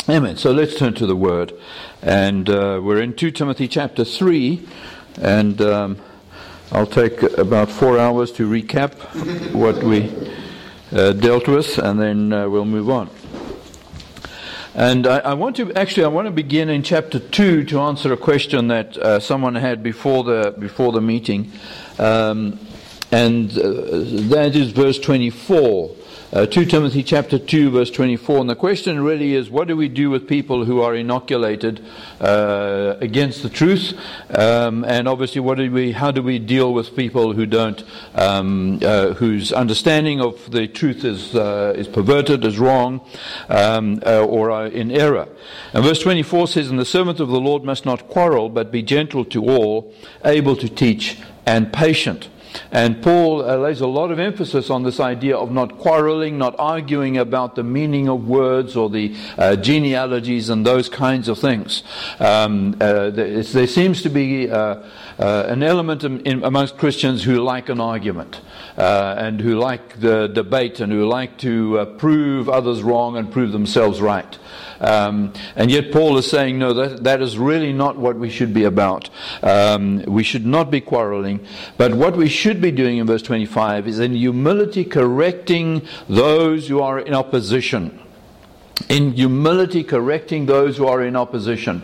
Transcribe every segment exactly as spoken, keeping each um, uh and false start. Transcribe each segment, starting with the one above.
Amen. So let's turn to the Word. And uh, we're in Second Timothy chapter three. And um, I'll take about four hours to recap what we uh, dealt with, and then uh, we'll move on. And I, I want to, actually, I want to begin in chapter two to answer a question that uh, someone had before the, before the meeting. Um, and uh, that is verse twenty-four. Uh, Second Timothy chapter two, verse twenty-four, and the question really is, what do we do with people who are inoculated uh, against the truth? Um, and obviously, what do we? How do we deal with people who don't, um, uh, whose understanding of the truth is uh, is perverted, is wrong, um, uh, or are in error? And verse twenty-four says, "And the servant of the Lord must not quarrel, but be gentle to all, able to teach, and patient." And Paul uh, lays a lot of emphasis on this idea of not quarreling, not arguing about the meaning of words or the uh, genealogies and those kinds of things. Um, uh, there, there seems to be uh, uh, an element in, in, amongst Christians who like an argument uh, and who like the debate and who like to uh, prove others wrong and prove themselves right. Um, and yet Paul is saying, no, that, that is really not what we should be about. Um, we should not be quarreling. But what we should be doing in verse twenty-five is in humility correcting those who are in opposition. In humility correcting those who are in opposition.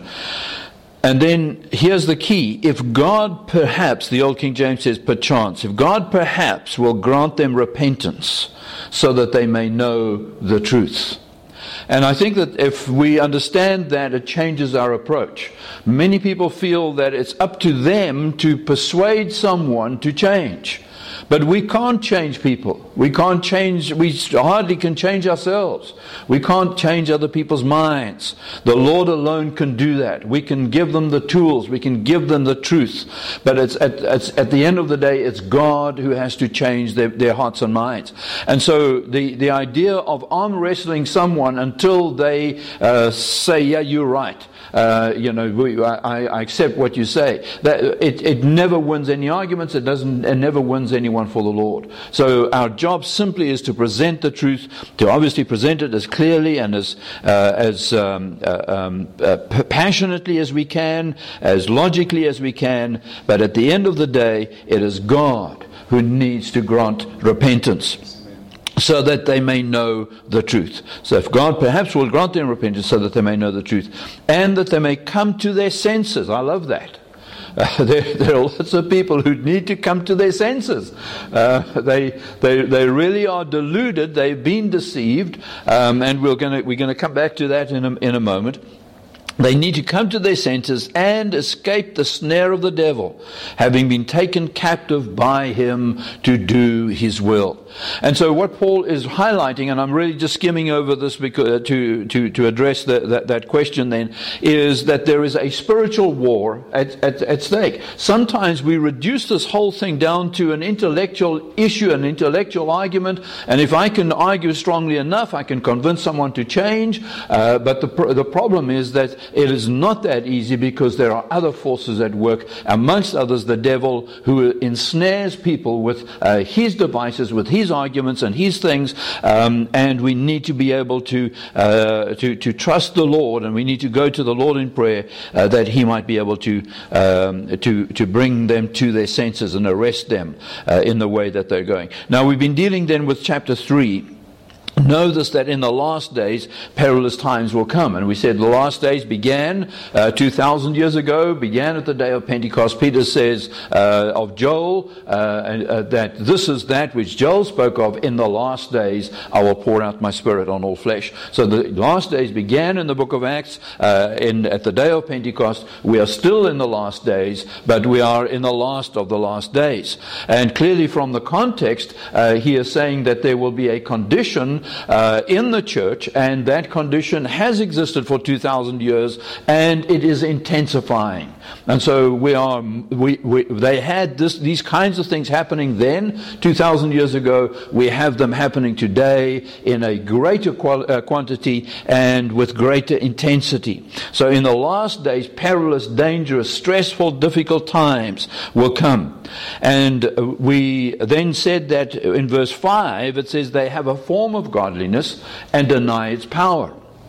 And then here's the key. If God perhaps, the old King James says perchance, if God perhaps will grant them repentance so that they may know the truth. And I think that if we understand that, it changes our approach. Many people feel that it's up to them to persuade someone to change. But we can't change people. We can't change, we hardly can change ourselves. We can't change other people's minds. The Lord alone can do that. We can give them the tools. We can give them the truth. But it's at, it's, at the end of the day, it's God who has to change their, their hearts and minds. And so the, the idea of arm wrestling someone until they uh, say, yeah, you're right. Uh, you know, we, I, I accept what you say. That it, it never wins any arguments. It doesn't. It never wins anyone for the Lord. So our job simply is to present the truth, to obviously present it as clearly and as uh, as um, uh, um, uh, passionately as we can, as logically as we can. But at the end of the day, it is God who needs to grant repentance, so that they may know the truth. So if God perhaps will grant them repentance so that they may know the truth, and that they may come to their senses. I love that. Uh, there, there are lots of people who need to come to their senses. Uh, they, they, they really are deluded. They've been deceived, um, and we're going to we're going to come back to that in a, in a moment. They need to come to their senses and escape the snare of the devil, having been taken captive by him to do his will. And so what Paul is highlighting, and I'm really just skimming over this because, to, to, to address the, that, that question then, is that there is a spiritual war at, at, at stake. Sometimes we reduce this whole thing down to an intellectual issue, an intellectual argument, and if I can argue strongly enough, I can convince someone to change, uh, but the, the problem is that it is not that easy, because there are other forces at work, amongst others the devil, who ensnares people with uh, his devices, with his arguments and his things, um, and we need to be able to, uh, to to trust the Lord, and we need to go to the Lord in prayer uh, that he might be able to um, to to bring them to their senses and arrest them uh, in the way that they're going. Now, we've been dealing then with chapter three. Know this, that in the last days perilous times will come. And we said the last days began uh, two thousand years ago, began at the day of Pentecost. Peter says uh, of Joel uh, uh, that this is that which Joel spoke of: in the last days I will pour out my spirit on all flesh. So the last days began in the book of Acts, uh, in, at the day of Pentecost. We are still in the last days, but we are in the last of the last days. And clearly from the context, uh, he is saying that there will be a condition Uh, in the church, and that condition has existed for two thousand years, and it is intensifying. And so we are, we, we they had this, these kinds of things happening then, two thousand years ago. We have them happening today in a greater qual- uh, quantity and with greater intensity. So in the last days, perilous, dangerous, stressful, difficult times will come. And we then said that in verse five, it says they have a form of godliness and deny its power.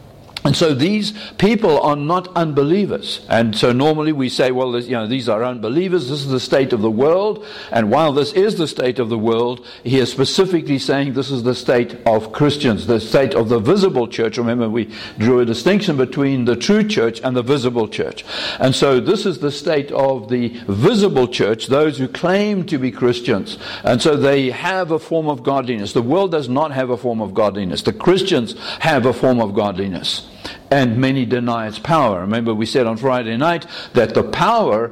And so these people are not unbelievers. And so normally we say, well, you know, these are unbelievers. This is the state of the world. And while this is the state of the world, he is specifically saying this is the state of Christians, the state of the visible church. Remember, we drew a distinction between the true church and the visible church. And so this is the state of the visible church, those who claim to be Christians. And so they have a form of godliness. The world does not have a form of godliness. The Christians have a form of godliness. And many deny its power. Remember, we said on Friday night that the power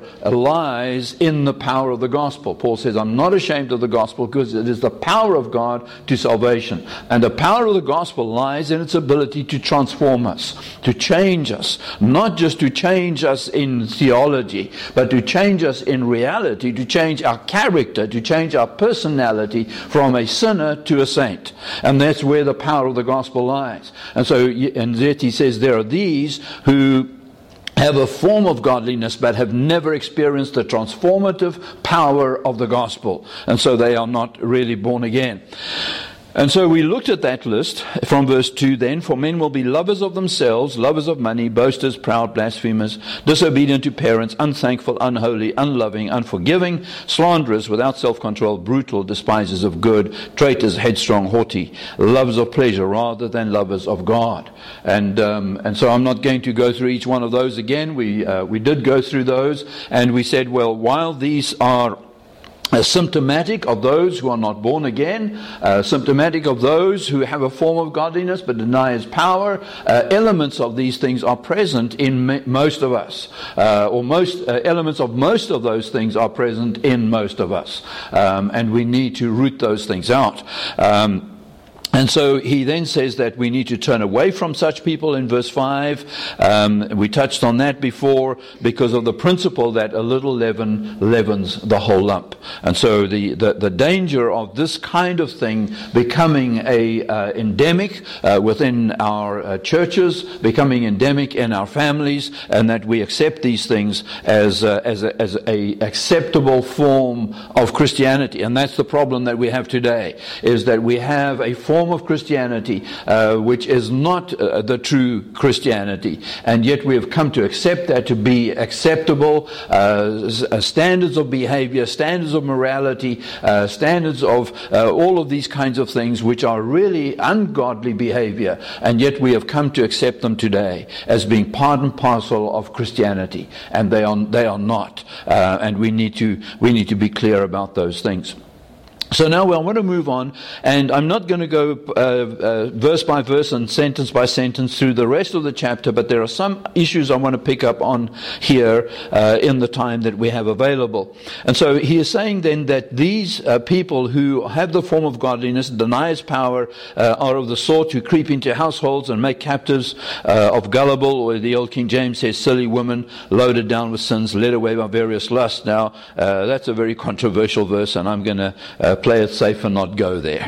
lies in the power of the gospel. Paul says, I'm not ashamed of the gospel because it is the power of God to salvation. And the power of the gospel lies in its ability to transform us, to change us. Not just to change us in theology, but to change us in reality, to change our character, to change our personality from a sinner to a saint. And that's where the power of the gospel lies. And so, and yet he says, there are these who have a form of godliness but have never experienced the transformative power of the gospel. And so they are not really born again. And so we looked at that list from verse two then. For men will be lovers of themselves, lovers of money, boasters, proud, blasphemers, disobedient to parents, unthankful, unholy, unloving, unforgiving, slanderers, without self-control, brutal, despisers of good, traitors, headstrong, haughty, lovers of pleasure rather than lovers of God. And um, and so I'm not going to go through each one of those again. We uh, we did go through those, and we said, well, while these are Uh, symptomatic of those who are not born again, uh, symptomatic of those who have a form of godliness but deny its power, uh, elements of these things are present in m- most of us, uh, or most uh, elements of most of those things are present in most of us, um, and we need to root those things out. Um, And so he then says that we need to turn away from such people in verse five. Um, we touched on that before because of the principle that a little leaven leavens the whole lump. And so the, the, the danger of this kind of thing becoming a uh, endemic uh, within our uh, churches, becoming endemic in our families, and that we accept these things as uh, as, a, as a acceptable form of Christianity. And that's the problem that we have today, is that we have a form of Christianity uh, which is not uh, the true Christianity, and yet we have come to accept that to be acceptable. uh, standards of behavior, standards of morality, uh, standards of uh, all of these kinds of things which are really ungodly behavior, and yet we have come to accept them today as being part and parcel of Christianity, and they are they are not, uh, and we need to we need to be clear about those things. So now I want to move on, and I'm not going to go uh, uh, verse by verse and sentence by sentence through the rest of the chapter, but there are some issues I want to pick up on here uh, in the time that we have available. And so he is saying then that these uh, people who have the form of godliness, deny its power, uh, are of the sort who creep into households and make captives uh, of gullible, or the old King James says silly women, loaded down with sins, led away by various lusts. Now, uh, that's a very controversial verse, and I'm going to uh, play it safe and not go there.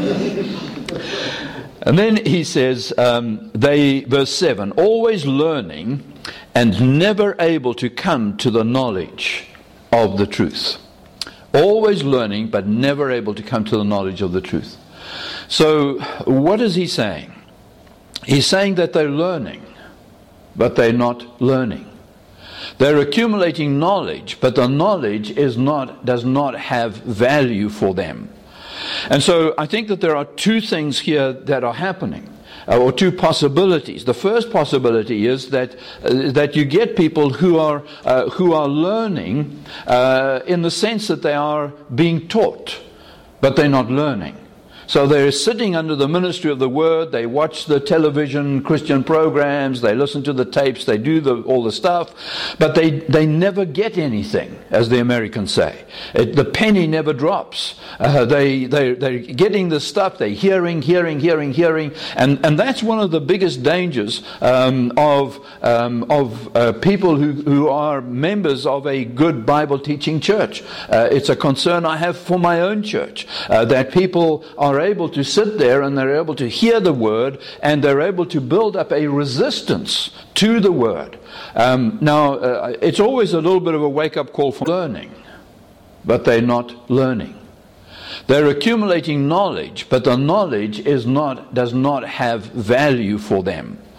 And then he says, um, they, verse seven, always learning and never able to come to the knowledge of the truth. Always learning, but never able to come to the knowledge of the truth. So, what is he saying? He's saying that they're learning, but they're not learning. They're accumulating knowledge, but the knowledge is not does not have value for them. And so I think that there are two things here that are happening, uh, or two possibilities. The first possibility is that uh, that you get people who are uh, who are learning uh, in the sense that they are being taught, but they're not learning. So they're sitting under the ministry of the Word, they watch the television Christian programs, they listen to the tapes, they do the, all the stuff, but they, they never get anything, as the Americans say. It, the penny never drops. Uh, they, they, they're getting the stuff, they're hearing, hearing, hearing, hearing, and, and that's one of the biggest dangers um, of, um, of uh, people who, who are members of a good Bible-teaching church. Uh, it's a concern I have for my own church, uh, that people are able to sit there and they're able to hear the Word, and they're able to build up a resistance to the Word. Um, now, uh, it's always a little bit of a wake-up call for learning, but they're not learning. They're accumulating knowledge, but the knowledge is not does not have value for them.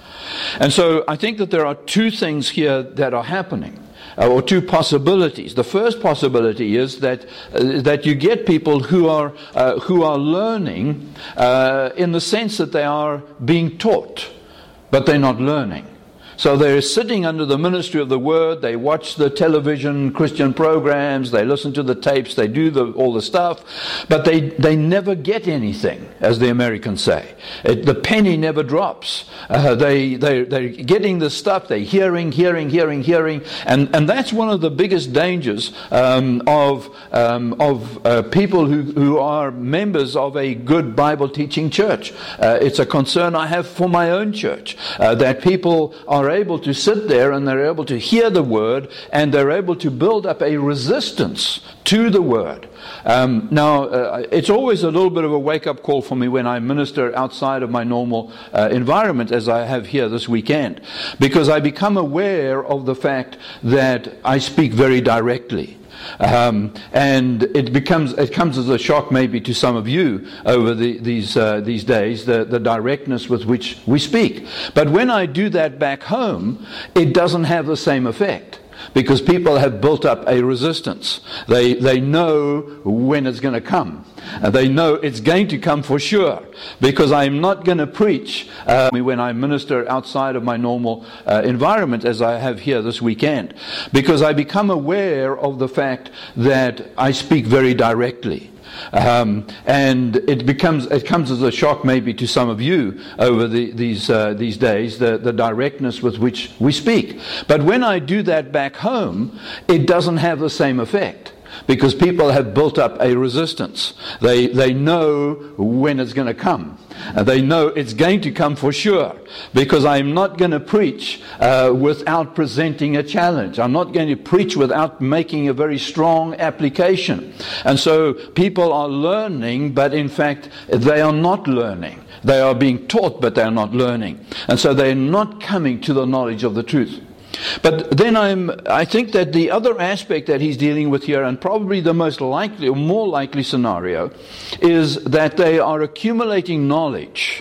And so I think that there are two things here that are happening. Uh, or two possibilities. The first possibility is that uh, that you get people who are uh, who are learning uh, in the sense that they are being taught, but they're not learning. So they're sitting under the ministry of the Word, they watch the television Christian programs, they listen to the tapes, they do the, all the stuff, but they, they never get anything, as the Americans say. It, the penny never drops. Uh, they, they, they're getting the stuff, they're hearing, hearing, hearing, hearing, and, and that's one of the biggest dangers um, of, um, of uh, people who, who are members of a good Bible teaching church. Uh, it's a concern I have for my own church, uh, that people are able to sit there and they're able to hear the Word and they're able to build up a resistance to the Word. Um, now, uh, it's always a little bit of a wake-up call for me when I minister outside of my normal uh, environment, as I have here this weekend, because I become aware of the fact that I speak very directly. Um, and it becomes it comes as a shock maybe to some of you over the, these uh, these days, the, the directness with which we speak. But when I do that back home, it doesn't have the same effect, because people have built up a resistance. They they know when it's going to come. Uh, they know it's going to come for sure, because I'm not going to preach uh, when I minister outside of my normal uh, environment, as I have here this weekend, because I become aware of the fact that I speak very directly. Um, and it becomes it comes as a shock maybe to some of you over the, these uh, these days, the, the directness with which we speak. But when I do that back home, it doesn't have the same effect, because people have built up a resistance. They they know when it's going to come. Uh, they know it's going to come for sure, because I'm not going to preach uh, without presenting a challenge. I'm not going to preach without making a very strong application. And so people are learning, but in fact they are not learning. They are being taught, but they are not learning. And so they're not coming to the knowledge of the truth. But then I'm, I think that the other aspect that he's dealing with here, and probably the most likely or more likely scenario, is that they are accumulating knowledge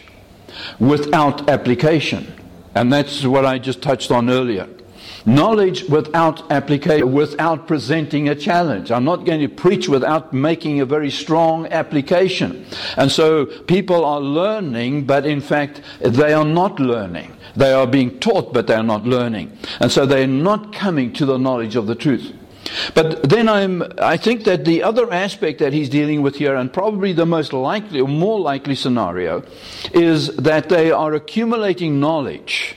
without application. And that's what I just touched on earlier. Knowledge without application, without presenting a challenge. I'm not going to preach without making a very strong application. And so people are learning, but in fact they are not learning. They are being taught, but they are not learning. And so they're not coming to the knowledge of the truth. But then I'm, I think that the other aspect that he's dealing with here, and probably the most likely or more likely scenario, is that they are accumulating knowledge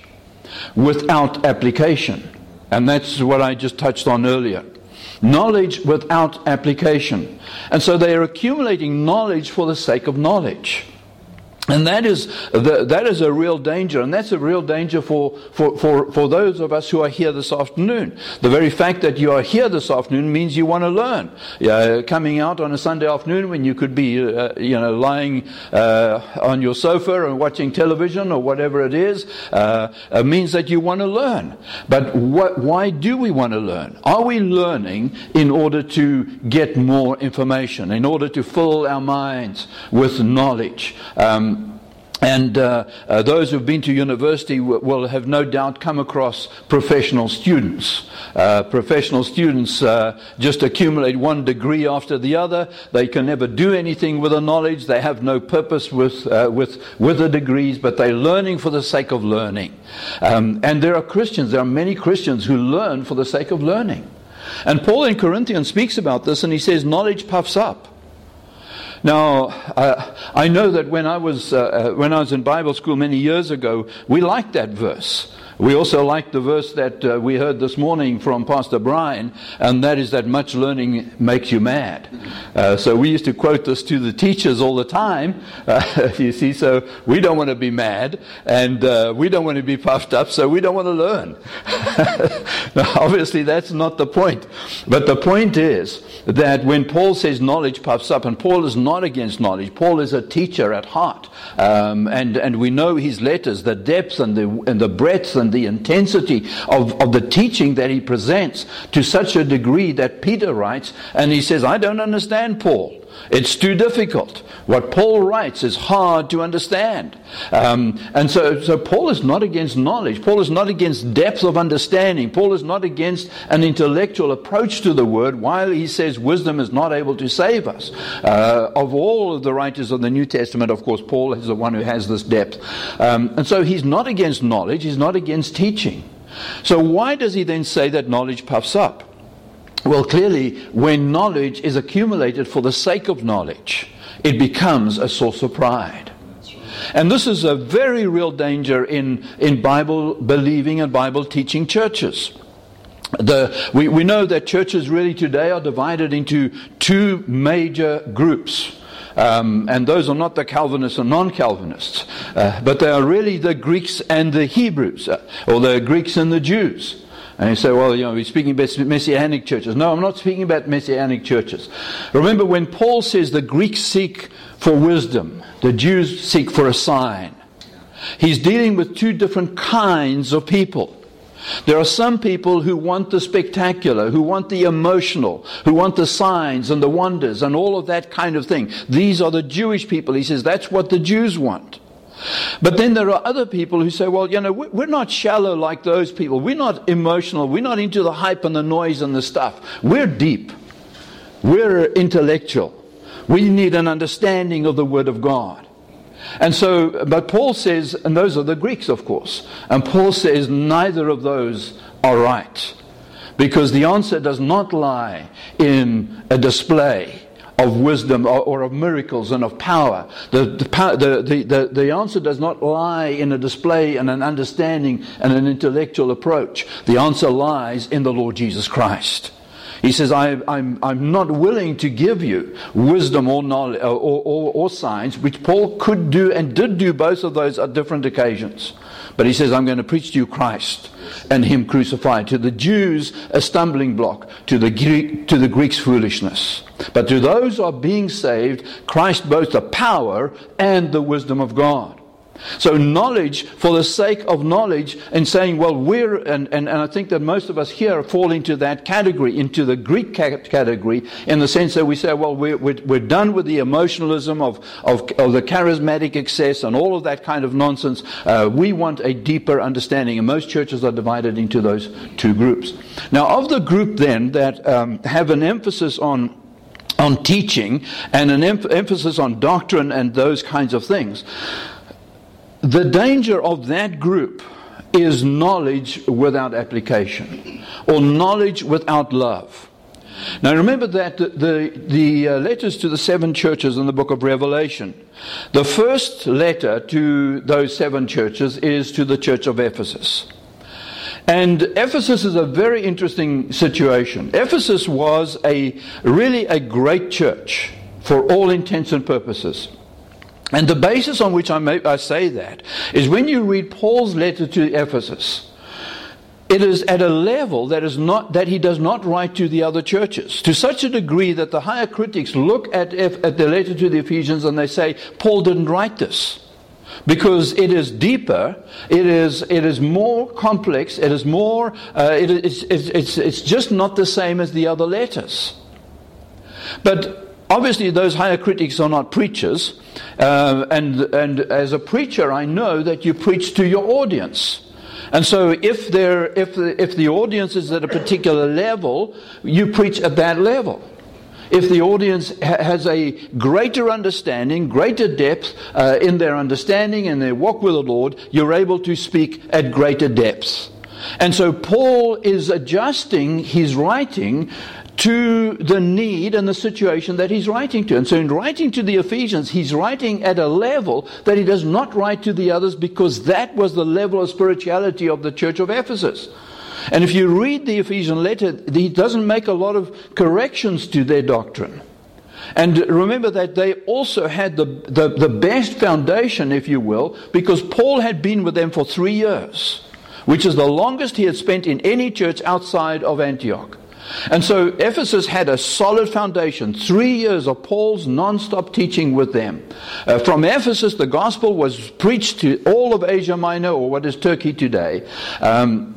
without application. And that's what I just touched on earlier. Knowledge without application. And so they are accumulating knowledge for the sake of knowledge. And that is the, that is a real danger, and that's a real danger for, for, for, for those of us who are here this afternoon. The very fact that you are here this afternoon means you want to learn. Uh, coming out on a Sunday afternoon when you could be uh, you know, lying uh, on your sofa and watching television or whatever it is, uh, uh, means that you want to learn. But what, why do we want to learn? Are we learning in order to get more information, in order to fill our minds with knowledge? Um, And uh, uh, those who've been to university w- will have no doubt come across professional students. Uh, professional students uh, just accumulate one degree after the other. They can never do anything with the knowledge. They have no purpose with uh, with with the degrees, but they're learning for the sake of learning. Um, and there are Christians, there are many Christians who learn for the sake of learning. And Paul in Corinthians speaks about this, and he says, knowledge puffs up. Now, uh, I know that when I was uh, when I was in Bible school many years ago, we liked that verse. We also liked the verse that uh, we heard this morning from Pastor Brian, and that is that much learning makes you mad. Uh, so we used to quote this to the teachers all the time, uh, you see, so we don't want to be mad, and uh, we don't want to be puffed up, so we don't want to learn. Now, obviously, that's not the point. But the point is that when Paul says knowledge puffs up, and Paul is not against knowledge, Paul is a teacher at heart, um, and, and we know his letters, the depth and the, and the breadth and the intensity of, of the teaching that he presents, to such a degree that Peter writes, and he says, I don't understand Paul. It's too difficult. What Paul writes is hard to understand. Um, and so, so Paul is not against knowledge. Paul is not against depth of understanding. Paul is not against an intellectual approach to the word, while he says wisdom is not able to save us. Uh, of all of the writers of the New Testament, of course, Paul is the one who has this depth. Um, and so he's not against knowledge. He's not against teaching. So why does he then say that knowledge puffs up? Well, clearly, when knowledge is accumulated for the sake of knowledge, it becomes a source of pride. And this is a very real danger in, in Bible-believing and Bible-teaching churches. The, we, we know that churches really today are divided into two major groups. Um, and those are not the Calvinists and non-Calvinists, uh, but they are really the Greeks and the Hebrews, uh, or the Greeks and the Jews. And you say, well, you know, we're speaking about Messianic churches. No, I'm not speaking about Messianic churches. Remember, when Paul says the Greeks seek for wisdom, the Jews seek for a sign, he's dealing with two different kinds of people. There are some people who want the spectacular, who want the emotional, who want the signs and the wonders and all of that kind of thing. These are the Jewish people. He says that's what the Jews want. But then there are other people who say, well, you know, we're not shallow like those people. We're not emotional. We're not into the hype and the noise and the stuff. We're deep. We're intellectual. We need an understanding of the Word of God. And so, but Paul says, and those are the Greeks, of course, and Paul says neither of those are right. Because the answer does not lie in a display of wisdom or, or of miracles and of power. The, the, the, the, the answer does not lie in a display and an understanding and an intellectual approach. The answer lies in the Lord Jesus Christ. He says, I, I'm, I'm not willing to give you wisdom or knowledge or, or, or signs, which Paul could do and did do both of those at different occasions. But he says, I'm going to preach to you Christ and Him crucified. To the Jews, a stumbling block. To the Greek, to the Greeks, foolishness. But to those who are being saved, Christ both the power and the wisdom of God. So knowledge for the sake of knowledge and saying, well, we're, and, and, and I think that most of us here fall into that category, into the Greek category, in the sense that we say, well, we're, we're, we're done with the emotionalism of, of, of the charismatic excess and all of that kind of nonsense. Uh, we want a deeper understanding. And most churches are divided into those two groups. Now, of the group then that um, have an emphasis on on teaching and an em- emphasis on doctrine and those kinds of things, the danger of that group is knowledge without application, or knowledge without love. Now remember that the, the, the uh, letters to the seven churches in the book of Revelation, the first letter to those seven churches is to the church of Ephesus. And Ephesus is a very interesting situation. Ephesus was a really a great church for all intents and purposes. And the basis on which I, may, I say that is when you read Paul's letter to Ephesus, it is at a level that is not that he does not write to the other churches, to such a degree that the higher critics look at, at the letter to the Ephesians and they say, Paul didn't write this. Because it is deeper, it is it is more complex, it is more, uh, it is it's, it's, it's just not the same as the other letters. But obviously, those higher critics are not preachers, uh, and and as a preacher, I know that you preach to your audience. And so, if there, if the, if the audience is at a particular level, you preach at that level. If the audience ha- has a greater understanding, greater depth uh, in their understanding and their walk with the Lord, you're able to speak at greater depths. And so, Paul is adjusting his writing to the need and the situation that he's writing to. And so in writing to the Ephesians, he's writing at a level that he does not write to the others, because that was the level of spirituality of the church of Ephesus. And if you read the Ephesian letter, he doesn't make a lot of corrections to their doctrine. And remember that they also had the, the, the best foundation, if you will, because Paul had been with them for three years, which is the longest he had spent in any church outside of Antioch. And so Ephesus had a solid foundation, three years of Paul's non-stop teaching with them. Uh, from Ephesus, the gospel was preached to all of Asia Minor, or what is Turkey today. Um,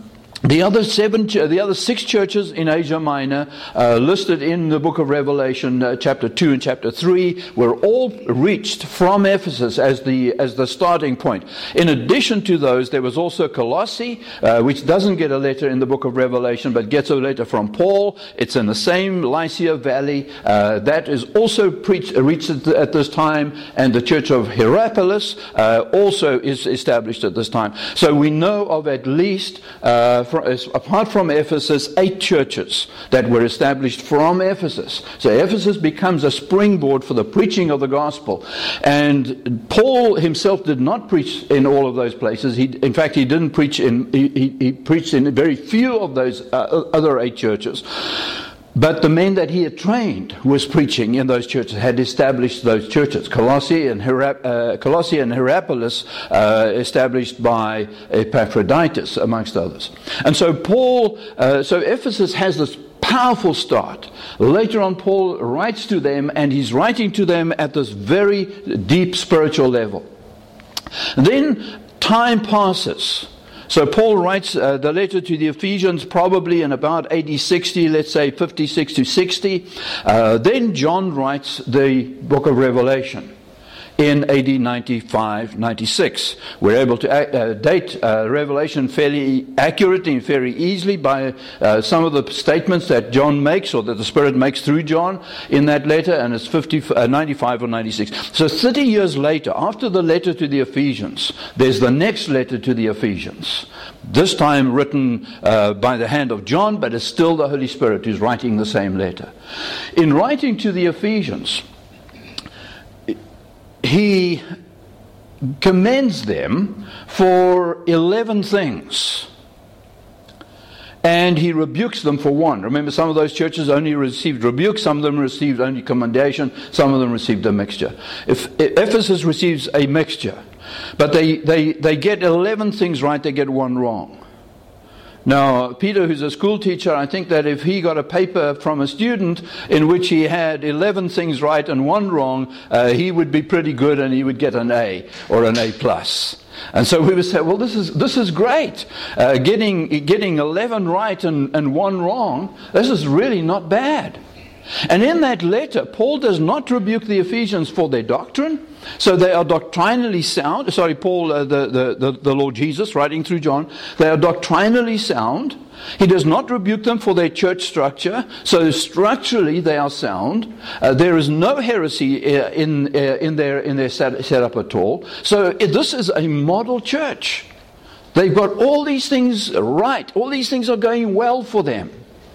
The other seven, the other six churches in Asia Minor, uh, listed in the book of Revelation, uh, chapter two and chapter three, were all reached from Ephesus as the as the starting point. In addition to those, there was also Colossae, uh, which doesn't get a letter in the book of Revelation, but gets a letter from Paul. It's in the same Lycia Valley. Uh, that is also preached, reached at, at this time, and the church of Hierapolis uh, also is established at this time. So we know of at least uh, apart from Ephesus, eight churches that were established from Ephesus. So Ephesus becomes a springboard for the preaching of the gospel. And Paul himself did not preach in all of those places. He, in fact, he didn't preach in, he, he, he preached in very few of those uh, other eight churches. But the men that he had trained was preaching in those churches, had established those churches. Colossae and, Hierap- uh, Colossae and Hierapolis, uh, established by Epaphroditus, amongst others. And so Paul, uh, so Ephesus has this powerful start. Later on, Paul writes to them, and he's writing to them at this very deep spiritual level. Then time passes. So Paul writes uh, the letter to the Ephesians probably in about A D sixty, let's say fifty-six to sixty. Uh, then John writes the book of Revelation in A D ninety-five, ninety-six. We're able to uh, date uh, Revelation fairly accurately and very easily by uh, some of the statements that John makes, or that the Spirit makes through John in that letter, and it's fifty, uh, ninety-five or ninety-six. So thirty years later, after the letter to the Ephesians, there's the next letter to the Ephesians. This time written uh, by the hand of John, but it's still the Holy Spirit who's writing the same letter. In writing to the Ephesians, he commends them for eleven things. And he rebukes them for one. Remember, some of those churches only received rebuke, some of them received only commendation, some of them received a mixture. If, if Ephesus receives a mixture, but they, they, they get eleven things right, they get one wrong. Now, Peter, who's a school teacher, I think that if he got a paper from a student in which he had eleven things right and one wrong, uh, he would be pretty good and he would get an A or an A plus. And so we would say, well, this is this is great. Uh, getting getting eleven right and, and one wrong, this is really not bad. And in that letter, Paul does not rebuke the Ephesians for their doctrine. So they are doctrinally sound. Sorry, Paul, uh, the, the, the, the Lord Jesus, writing through John. They are doctrinally sound. He does not rebuke them for their church structure. So structurally they are sound. Uh, there is no heresy uh, in, uh, in their, in their set, setup at all. So uh, this is a model church. They've got all these things right. All these things are going well for them.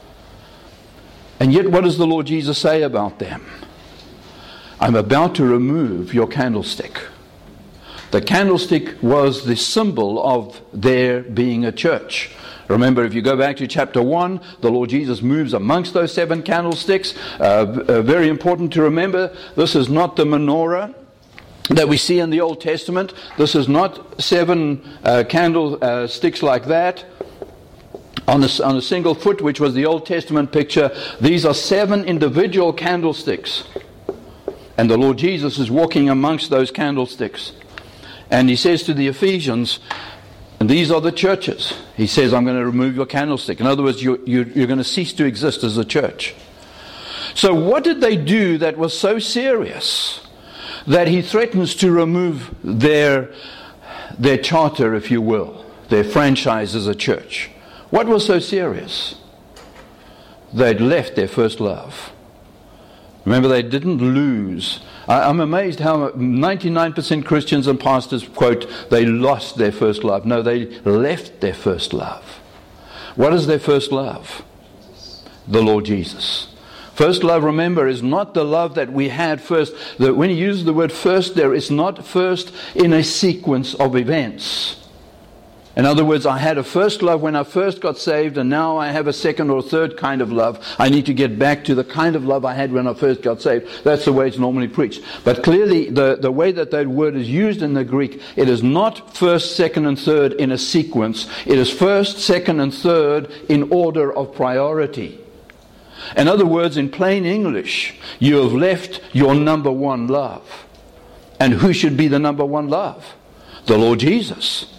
And yet what does the Lord Jesus say about them? I'm about to remove your candlestick. The candlestick was the symbol of their being a church. Remember, if you go back to chapter one, the Lord Jesus moves amongst those seven candlesticks. Uh, uh, very important to remember, this is not the menorah that we see in the Old Testament. This is not seven uh, candlesticks like that on a, on a single foot, which was the Old Testament picture. These are seven individual candlesticks. And the Lord Jesus is walking amongst those candlesticks. And he says to the Ephesians, and these are the churches. He says, I'm going to remove your candlestick. In other words, you, you, you're going to cease to exist as a church. So what did they do that was so serious that he threatens to remove their, their charter, if you will, their franchise as a church? What was so serious? They'd left their first love. Remember, they didn't lose. I'm amazed how ninety-nine percent Christians and pastors quote, they lost their first love. No, they left their first love. What is their first love? The Lord Jesus. First love, remember, is not the love that we had first. The, when he uses the word first there, it's not first in a sequence of events. In other words, I had a first love when I first got saved, and now I have a second or third kind of love. I need to get back to the kind of love I had when I first got saved. That's the way it's normally preached. But clearly, the, the way that that word is used in the Greek, it is not first, second, and third in a sequence. It is first, second, and third in order of priority. In other words, in plain English, you have left your number one love. And who should be the number one love? The Lord Jesus.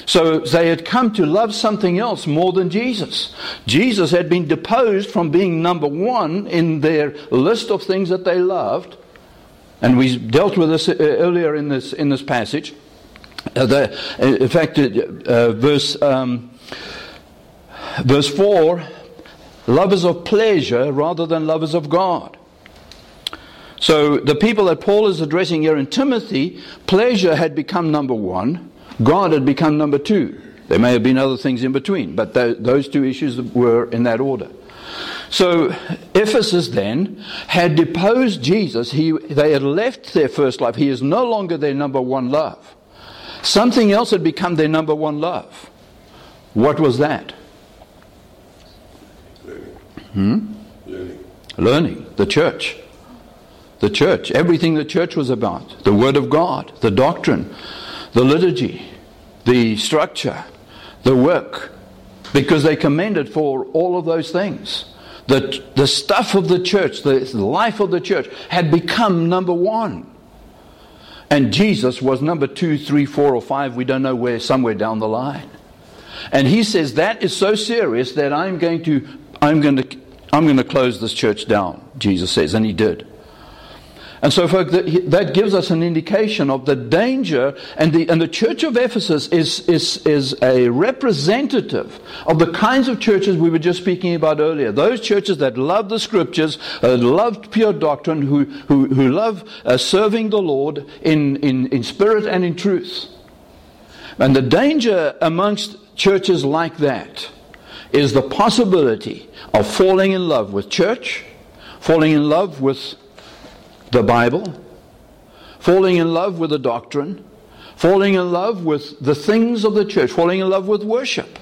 So they had come to love something else more than Jesus. Jesus had been deposed from being number one in their list of things that they loved. And we dealt with this earlier in this in this passage. Uh, the, in fact, uh, verse um, verse four, lovers of pleasure rather than lovers of God. So the people that Paul is addressing here in Timothy, pleasure had become number one. God had become number two. There may have been other things in between, but th- those two issues were in that order. So Ephesus then had deposed Jesus. He, they had left their first love. He is no longer their number one love. Something else had become their number one love. What was that? Hmm? Learning. Learning. The church. The church. Everything the church was about. The Word of God. The doctrine. The liturgy, the structure, the work, because they commended for all of those things. The, the stuff of the church, the life of the church had become number one. And Jesus was number two, three, four, or five, we don't know where, somewhere down the line. And he says that is so serious that I'm going to, I'm going to, I'm going to close this church down, Jesus says, and he did. And so, folks, that gives us an indication of the danger, and the and the church of Ephesus is is is a representative of the kinds of churches we were just speaking about earlier. Those churches that love the Scriptures, uh, loved pure doctrine, who who who love uh, serving the Lord in, in in spirit and in truth. And the danger amongst churches like that is the possibility of falling in love with church, falling in love with the Bible, falling in love with the doctrine, falling in love with the things of the church, falling in love with worship.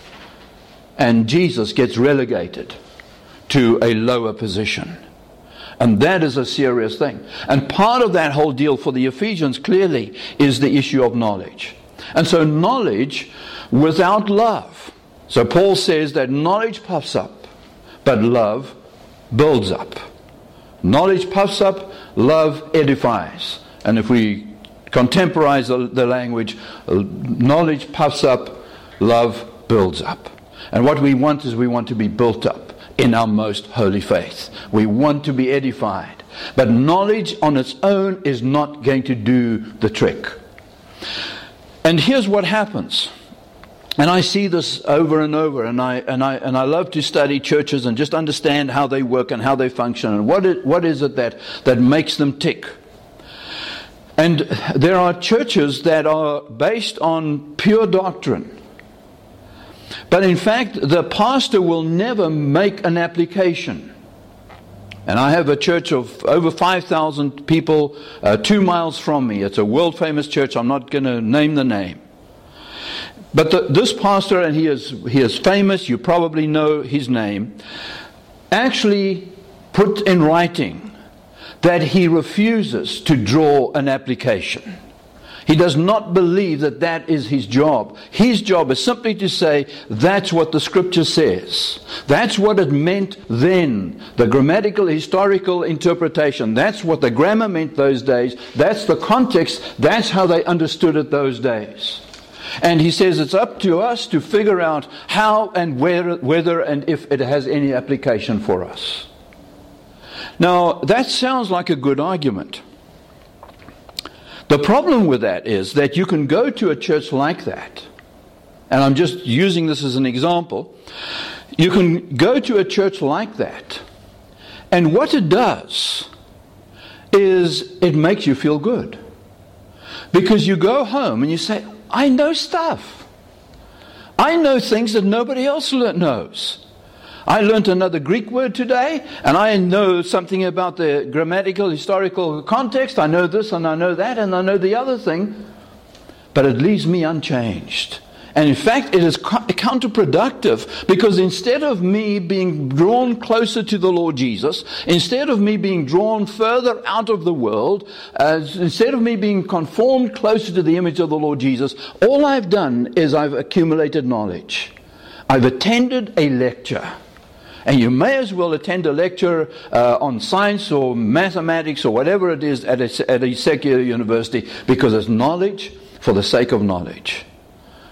And Jesus gets relegated to a lower position. And that is a serious thing. And part of that whole deal for the Ephesians clearly is the issue of knowledge. And so knowledge without love. So Paul says that knowledge puffs up, but love builds up. Knowledge puffs up, love edifies. And if we contemporize the, the language, knowledge puffs up, love builds up. And what we want is we want to be built up in our most holy faith. We want to be edified. But knowledge on its own is not going to do the trick. And here's what happens. And I see this over and over, and I and I and I love to study churches and just understand how they work and how they function and what it, what is it that that makes them tick. And there are churches that are based on pure doctrine, but in fact the pastor will never make an application. And I have a church of over five thousand people uh, two miles from me. It's a world famous church. I'm not going to name the name. But the, this pastor, and he is he is famous, you probably know his name, actually put in writing that he refuses to draw an application. He does not believe that that is his job. His job is simply to say, that's what the Scripture says. That's what it meant then. The grammatical, historical interpretation. That's what the grammar meant those days. That's the context. That's how they understood it those days. And he says it's up to us to figure out how and where, whether and if it has any application for us. Now, that sounds like a good argument. The problem with that is that you can go to a church like that, and I'm just using this as an example. You can go to a church like that, and what it does is it makes you feel good. Because you go home and you say, I know stuff. I know things that nobody else knows. I learned another Greek word today, and I know something about the grammatical, historical context. I know this and I know that and I know the other thing. But it leaves me unchanged. And in fact, it is counterproductive, because instead of me being drawn closer to the Lord Jesus, instead of me being drawn further out of the world, uh, instead of me being conformed closer to the image of the Lord Jesus, all I've done is I've accumulated knowledge. I've attended a lecture. And you may as well attend a lecture uh, on science or mathematics or whatever it is at a, at a secular university, because it's knowledge for the sake of knowledge.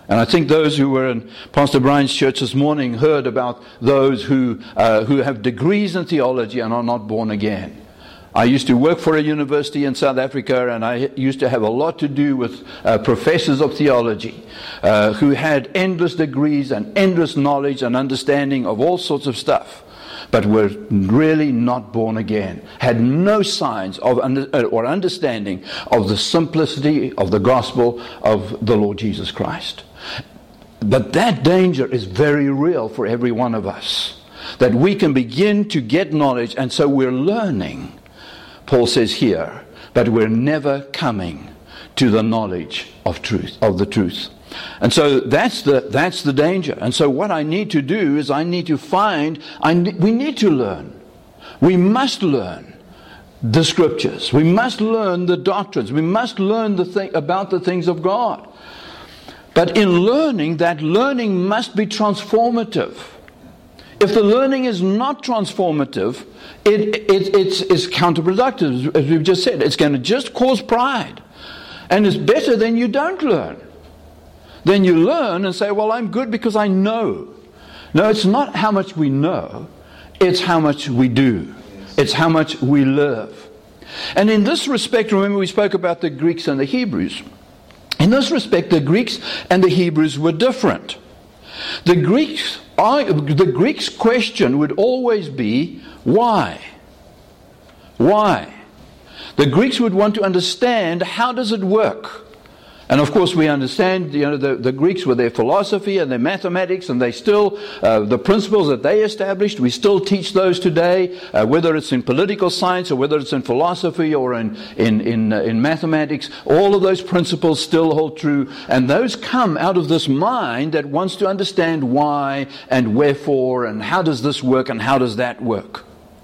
And I think those who were in Pastor Brian's church this morning heard about those who uh, who have degrees in theology and are not born again. I used to work for a university in South Africa, and I used to have a lot to do with uh, professors of theology uh, who had endless degrees and endless knowledge and understanding of all sorts of stuff, but were really not born again, had no signs of under, or understanding of the simplicity of the gospel of the Lord Jesus Christ. But that danger is very real for every one of us, that we can begin to get knowledge, and so we're learning, Paul says here, but we're never coming to the knowledge of truth, of the truth. And so that's the that's the danger. And so what I need to do is I need to find, I ne- we need to learn. We must learn the scriptures. We must learn the doctrines. We must learn the thing about the things of God. But in learning, that learning must be transformative. If the learning is not transformative, it, it, it's, it's counterproductive, as we've just said. It's going to just cause pride. And it's better than you don't learn. Then you learn and say, well, I'm good because I know. No, it's not how much we know. It's how much we do. It's how much we live. And in this respect, remember we spoke about the Greeks and the Hebrews. In this respect, the Greeks and the Hebrews were different. The Greeks, the Greeks' question would always be, why? Why? The Greeks would want to understand, how does it work? And of course we understand, you know, the, the Greeks with their philosophy and their mathematics, and they still, uh, the principles that they established, we still teach those today, uh, whether it's in political science or whether it's in philosophy or in, in, in, uh, in mathematics, all of those principles still hold true. And those come out of this mind that wants to understand why and wherefore and how does this work and how does that work.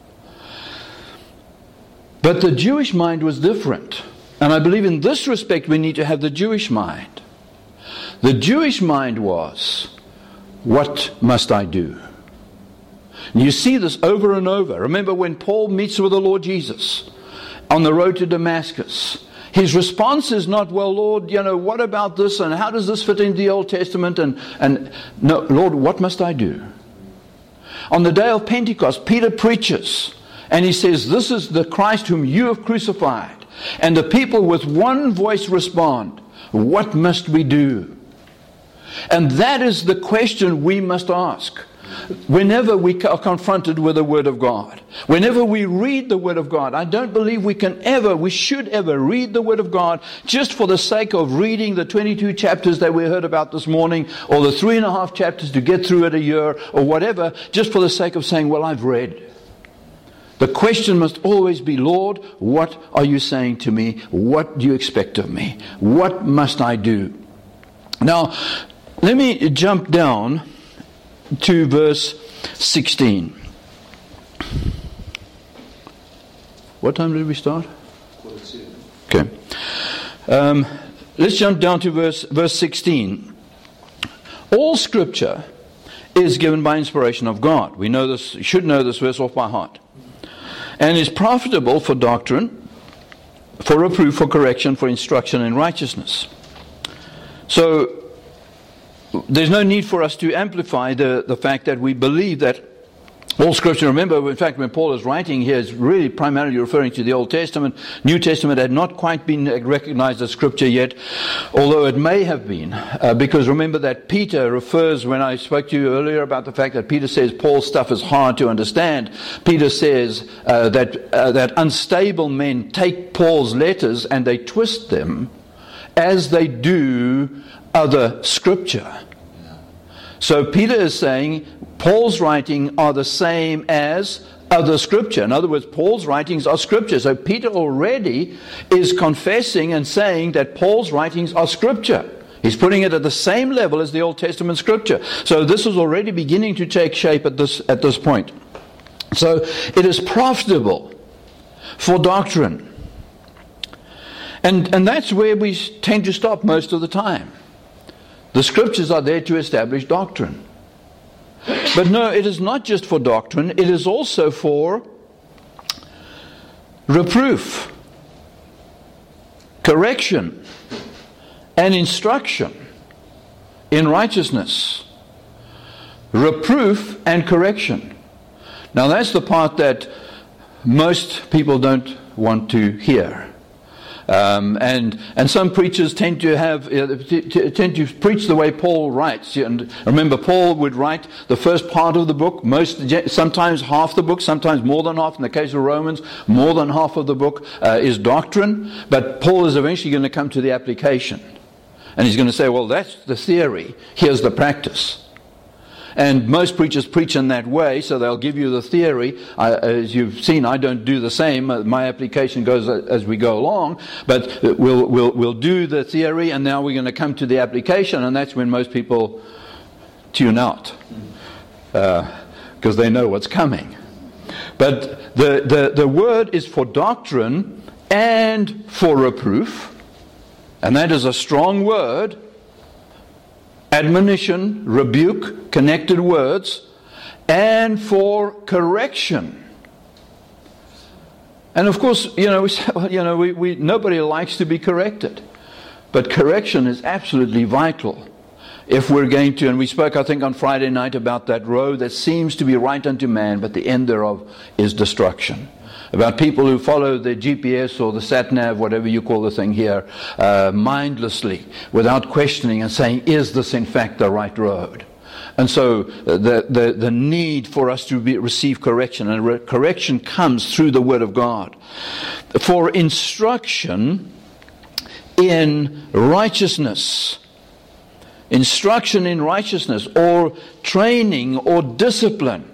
But the Jewish mind was different. And I believe in this respect we need to have the Jewish mind. The Jewish mind was, what must I do? And you see this over and over. Remember when Paul meets with the Lord Jesus on the road to Damascus, his response is not, well, Lord, you know, what about this and how does this fit into the Old Testament? And, and no, Lord, what must I do? On the day of Pentecost, Peter preaches and he says, this is the Christ whom you have crucified. And the people with one voice respond, what must we do? And that is the question we must ask whenever we are confronted with the Word of God. Whenever we read the Word of God, I don't believe we can ever, we should ever read the Word of God just for the sake of reading the twenty-two chapters that we heard about this morning, or the three and a half chapters to get through it a year, or whatever, just for the sake of saying, well, I've read. The question must always be, Lord, what are you saying to me? What do you expect of me? What must I do? Now, let me jump down to verse sixteen. What time did we start? Okay. Um, let's jump down to verse, verse sixteen. All Scripture is given by inspiration of God. We know this, should know this verse off by heart. And is profitable for doctrine, for reproof, for correction, for instruction in righteousness. So, there's no need for us to amplify the, the fact that we believe that all Scripture, remember, in fact, when Paul is writing here, is really primarily referring to the Old Testament. New Testament had not quite been recognized as Scripture yet, although it may have been. Uh, because remember that Peter refers, when I spoke to you earlier about the fact that Peter says Paul's stuff is hard to understand, Peter says uh, that, uh, that unstable men take Paul's letters and they twist them as they do other Scripture. So Peter is saying Paul's writings are the same as other Scripture. In other words, Paul's writings are Scripture. So Peter already is confessing and saying that Paul's writings are Scripture. He's putting it at the same level as the Old Testament Scripture. So this is already beginning to take shape at this at this point. So it is profitable for doctrine. And, and that's where we tend to stop most of the time. The Scriptures are there to establish doctrine. But no, it is not just for doctrine, it is also for reproof, correction, and instruction in righteousness, reproof and correction. Now that's the part that most people don't want to hear. Um, and and some preachers tend to have uh, t- t- tend to preach the way Paul writes. And remember, Paul would write the first part of the book, most sometimes half the book, sometimes more than half. In the case of Romans, more than half of the book uh, is doctrine. But Paul is eventually going to come to the application, and he's going to say, "Well, that's the theory. Here's the practice." And most preachers preach in that way, so they'll give you the theory. I, as you've seen, I don't do the same. My application goes as we go along, but we'll we'll we'll do the theory, and now we're going to come to the application, and that's when most people tune out because uh, they know what's coming. But the, the the word is for doctrine and for reproof, and that is a strong word. Admonition, rebuke, connected words, and for correction. And of course, you know, we, you know, we, we nobody likes to be corrected, but correction is absolutely vital if we're going to. And we spoke, I think, on Friday night about that road that seems to be right unto man, but the end thereof is destruction. About people who follow the G P S or the sat-nav, whatever you call the thing here, uh, mindlessly, without questioning and saying, is this in fact the right road? And so uh, the, the, the need for us to be, receive correction, and re- correction comes through the Word of God. For instruction in righteousness, instruction in righteousness, or training or discipline.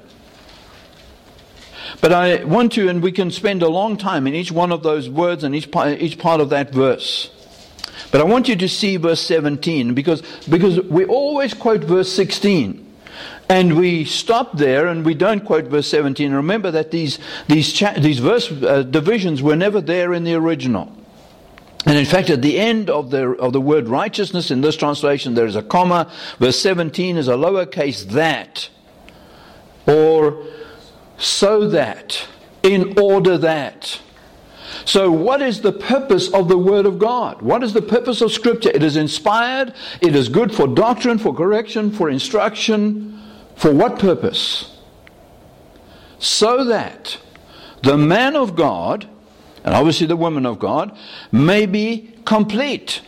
But I want to, and we can spend a long time in each one of those words and each part, each part of that verse. But I want you to see verse seventeen, because, because we always quote verse sixteen. And we stop there and we don't quote verse seventeen. Remember that these, these, cha- these verse uh, divisions were never there in the original. And in fact, at the end of the, of the word righteousness in this translation, there is a comma. Verse seventeen is a lowercase that. Or so that, in order that. So what is the purpose of the Word of God? What is the purpose of Scripture? It is inspired. It is good for doctrine, for correction, for instruction. For what purpose? So that the man of God, and obviously the woman of God, may be complete.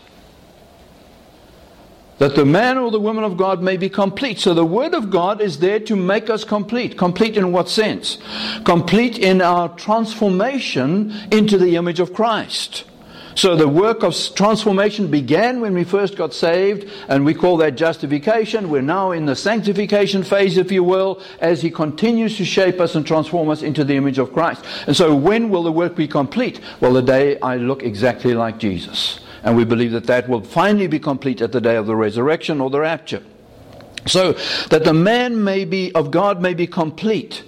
That the man or the woman of God may be complete. So the Word of God is there to make us complete. Complete in what sense? Complete in our transformation into the image of Christ. So the work of transformation began when we first got saved, and we call that justification. We're now in the sanctification phase, if you will, as He continues to shape us and transform us into the image of Christ. And so when will the work be complete? Well, the day I look exactly like Jesus. And we believe that that will finally be complete at the day of the resurrection or the rapture. So that the man may be, of God may be complete,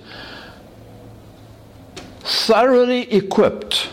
thoroughly equipped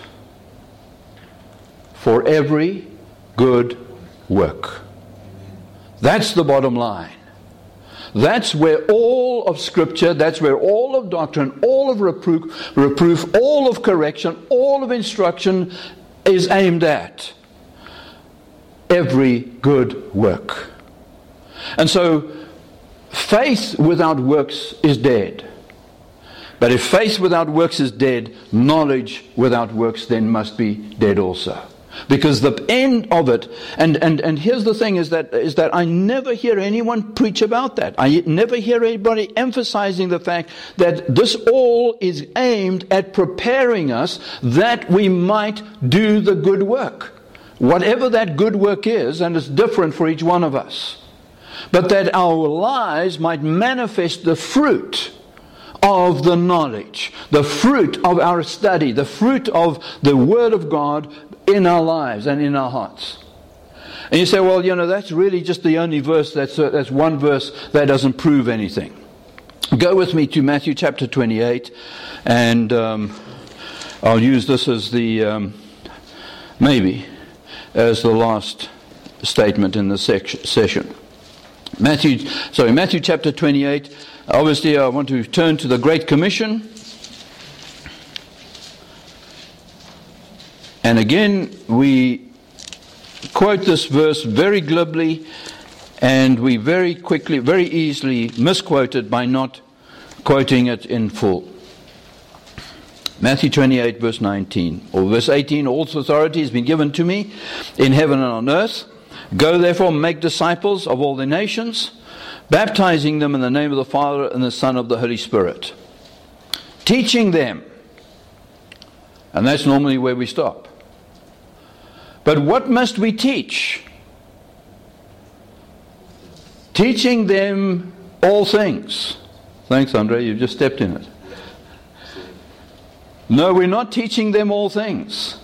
for every good work. That's the bottom line. That's where all of Scripture, that's where all of doctrine, all of reproof, reproof, all of correction, all of instruction is aimed at. Every good work. And so, faith without works is dead. But if faith without works is dead, knowledge without works then must be dead also. Because the end of it, and, and, and here's the thing, is that is that I never hear anyone preach about that. I never hear anybody emphasizing the fact that this all is aimed at preparing us that we might do the good work. Whatever that good work is, and it's different for each one of us. But that our lives might manifest the fruit of the knowledge, the fruit of our study, the fruit of the Word of God in our lives and in our hearts. And you say, well, you know, that's really just the only verse, that's, uh, that's one verse that doesn't prove anything. Go with me to Matthew chapter twenty-eight, and um, I'll use this as the, um, maybe, as the last statement in the sec- session. Matthew, sorry, Matthew chapter twenty-eight. Obviously, I want to turn to the Great Commission. And again, we quote this verse very glibly, And we very quickly, very easily misquote it by not quoting it in full. Matthew twenty-eight, verse nineteen, or verse eighteen, all authority has been given to me in heaven and on earth. Go therefore, make disciples of all the nations, baptizing them in the name of the Father and the Son of the Holy Spirit, teaching them. And that's normally where we stop. But what must we teach? Teaching them all things. Thanks, Andre, you've just stepped in it. No, we're not teaching them all things.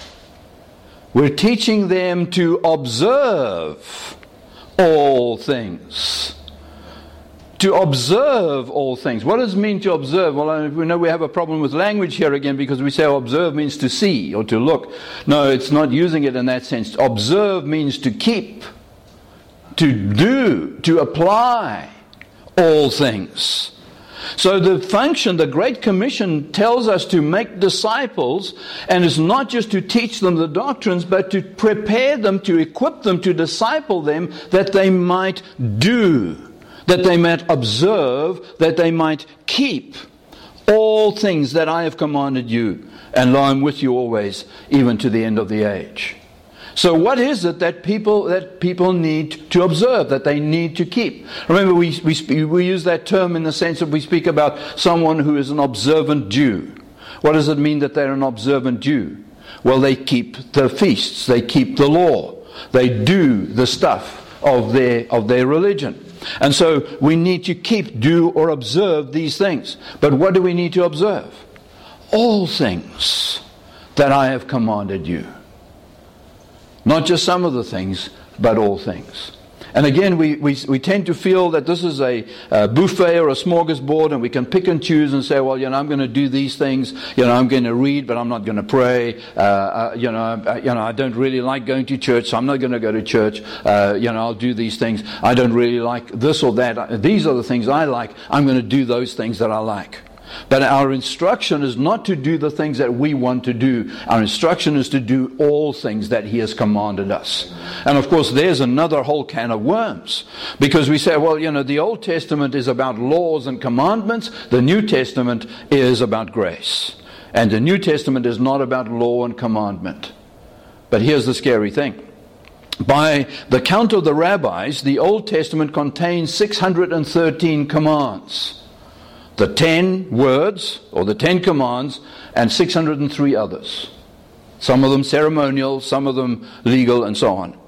We're teaching them to observe all things. To observe all things. What does it mean to observe? Well, we know we have a problem with language here again, because we say observe means to see or to look. No, it's not using it in that sense. Observe means to keep, to do, to apply all things. So the function, the Great Commission tells us to make disciples, and it's not just to teach them the doctrines, but to prepare them, to equip them, to disciple them, that they might do, that they might observe, that they might keep all things that I have commanded you. And lo, I'm with you always, even to the end of the age. So what is it that people that people need to observe, that they need to keep? Remember, we, we, we use that term in the sense that we speak about someone who is an observant Jew. What does it mean that they're an observant Jew? Well, they keep the feasts, they keep the law, they do the stuff of their of their religion. And so we need to keep, do, or observe these things. But what do we need to observe? All things that I have commanded you. Not just some of the things, but all things. And again, we, we, we tend to feel that this is a, a buffet or a smorgasbord, and we can pick and choose and say, well, you know, I'm going to do these things. You know, I'm going to read, but I'm not going to pray. Uh, uh, you know, I, you know, I don't really like going to church, so I'm not going to go to church. Uh, you know, I'll do these things. I don't really like this or that. These are the things I like. I'm going to do those things that I like. But our instruction is not to do the things that we want to do. Our instruction is to do all things that He has commanded us. And of course, there's another whole can of worms. Because we say, well, you know, the Old Testament is about laws and commandments. The New Testament is about grace. And the New Testament is not about law and commandment. But here's the scary thing. By the count of the rabbis, the Old Testament contains six hundred thirteen commands. The ten words, or the ten commands, and six hundred three others. Some of them ceremonial, some of them legal, and so on.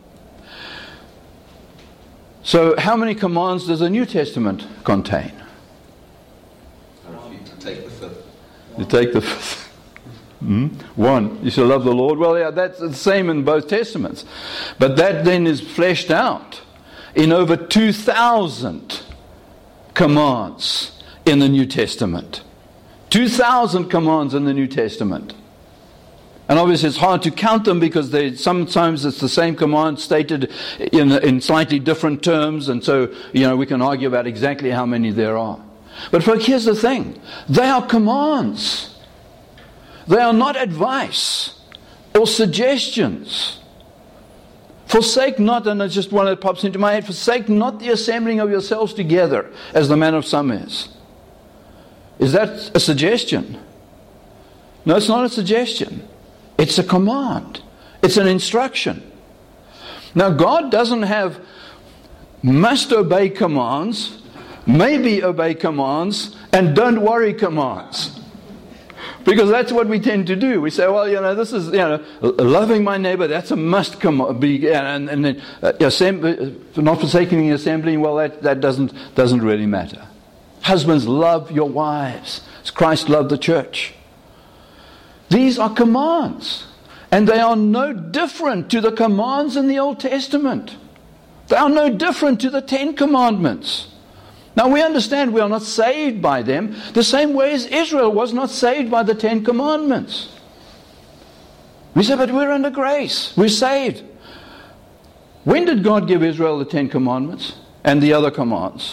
So how many commands does the New Testament contain? You take the fifth. You take the fifth. Hmm? One, you shall love the Lord. Well, yeah, that's the same in both Testaments. But that then is fleshed out in over two thousand commands in the New Testament. two thousand commands in the New Testament. And obviously it's hard to count them, because they, sometimes it's the same command stated in, in slightly different terms, and so, you know, we can argue about exactly how many there are. But folks, here's the thing. They are commands. They are not advice or suggestions. Forsake not, and it's just one that pops into my head, forsake not the assembling of yourselves together, as the man of some is. Is that a suggestion? No, it's not a suggestion. It's a command. It's an instruction. Now, God doesn't have must obey commands, maybe obey commands, and don't worry commands. Because that's what we tend to do. We say, well, you know, this is, you know, loving my neighbor, that's a must come be, and, and then uh, assembly, not forsaking the assembly, well, that, that doesn't, doesn't really matter. Husbands, love your wives as Christ loved the church. These are commands, and they are no different to the commands in the Old Testament. They are no different to the Ten Commandments. Now, we understand we are not saved by them the same way as Israel was not saved by the Ten Commandments. We say, but we're under grace. We're saved. When did God give Israel the Ten Commandments and the other commands?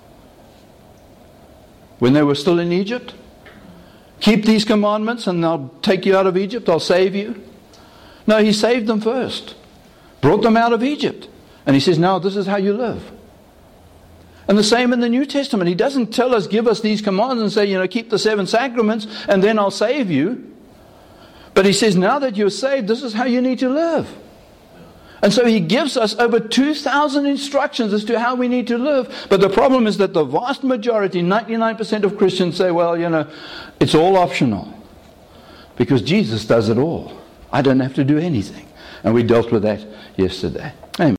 When they were still in Egypt? Keep these commandments and I'll take you out of Egypt, I'll save you. No, He saved them first. Brought them out of Egypt. And he says, now this is how you live. And the same in the New Testament. He doesn't tell us, give us these commands and say, you know, keep the seven sacraments and then I'll save you. But he says, now that you're saved, this is how you need to live. And so he gives us over two thousand instructions as to how we need to live. But the problem is that the vast majority, ninety-nine percent of Christians say, well, you know, it's all optional. Because Jesus does it all. I don't have to do anything. And we dealt with that yesterday. Amen.